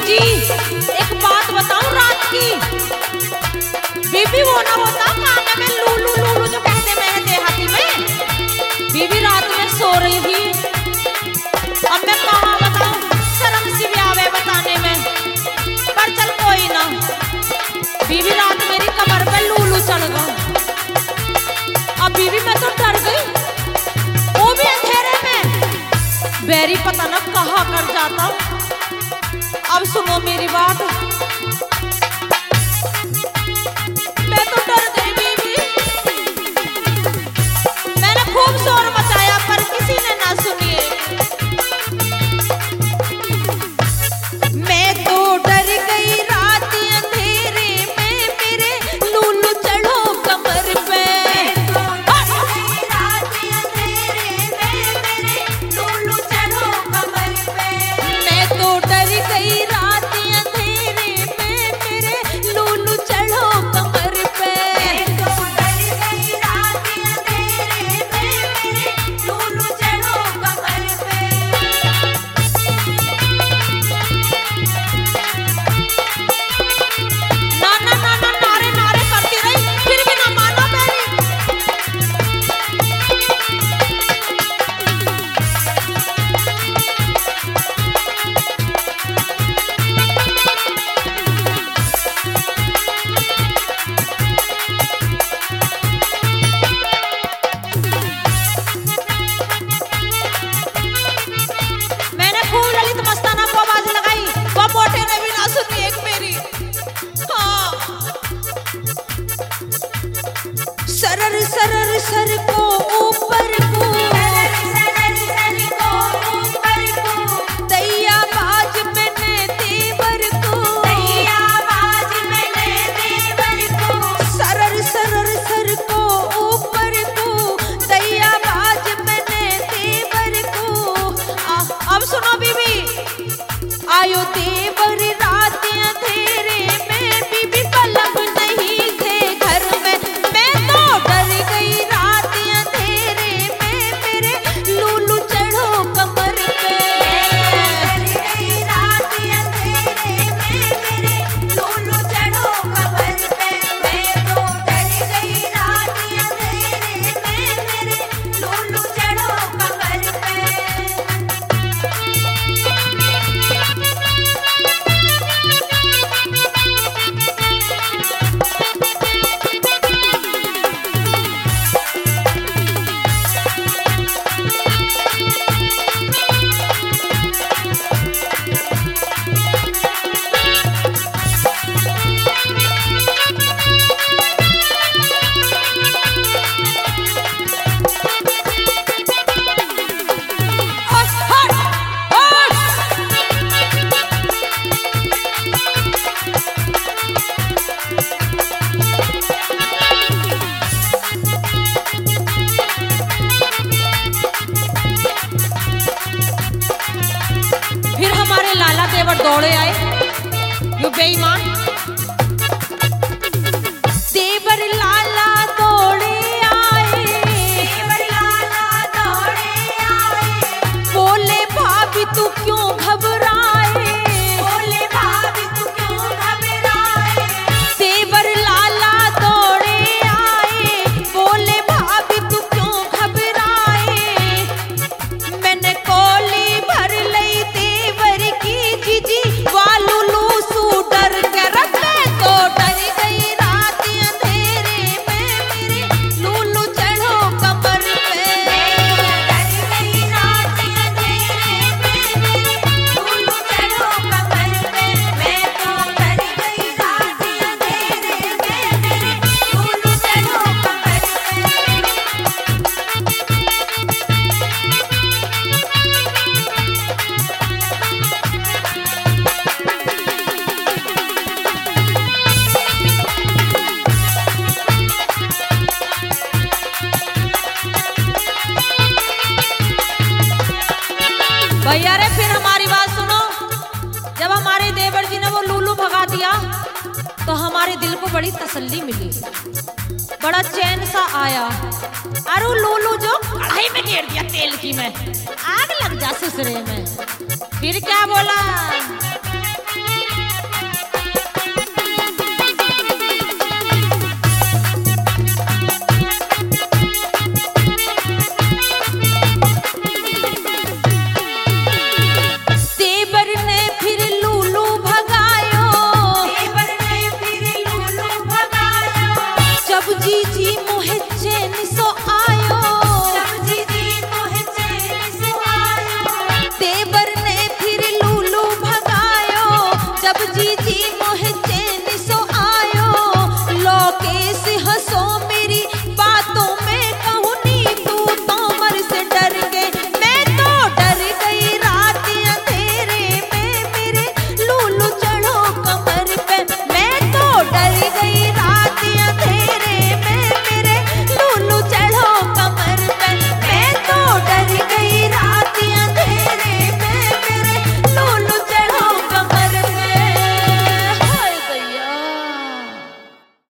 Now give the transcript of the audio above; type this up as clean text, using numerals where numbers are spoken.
जी एक बात बताऊं रात की, बीबी वो ना होता खाने में लूलू लूलू जो कहते हैं देहाती में, बीबी रात में सो रही थी। अब मैं कहाँ बताऊं, शर्म सी भी आवे बताने में, पर चल कोई ना। बीबी रात मेरी कमर पे लूलू चढ़ गया। अब बीबी मैं तो डर गई, वो भी अंधेरे में, बैरी पता न कहाँ कर जाता। अब सुनो मेरी बात, मैं तो डर गई बीबी। मैंने खूब शोर मचाया पर किसी ने ना सुनिए। मैं तो डर गई रात अंधेरे में, मेरे लूलू चढ़ो कमर पे। मैं तो डर गई रात अंधेरे में, मेरे लूलू चढ़ो कमर पे। ना ना ना ना नारे नारे करती रही, फिर भी ना माना मेरी। मैंने खूब ललित मस्ताना को आवाज लगाई, वो मोटे ने भी ना सुनी एक मेरी। हाँ। सरर सरर सर को ऊपर को, दैया बाज मैंने देवर को, सरर सरर सर को ऊपर को, दैया बाज मैंने देवर को। अब सुनो बीबी, आयो देवर रात अंधेरे में, बीबी पलक नहीं थे घर में। मैं तो डर गई रात अंधेरे में, मेरे लूलू चढ़ो कमर पे। फिर हमारे लाला देवर दौड़े आए, यो बेईमान देवर लाला दौड़े आए, बोले भाभी तू क्यों घबराए, देवर लाला दौड़े आए, बोले भाभी तू क्यों घबराए। मैंने कोली भर लई देवर की, जीजी वालू लूसू डर के रखे। तो डर गई रात अंधेरे में, मेरे लूलू चढ़ो कमर पे। भैया रे फिर हमारी बात सुनो, जब हमारे देवर जी ने वो लूलू भगा दिया तो हमारे दिल को बड़ी तसल्ली मिली, बड़ा चैन सा आया। अरे वो लूलू जो कढ़ाई में घेर दिया तेल की में, आग लग जा ससुरे में। फिर क्या बोला,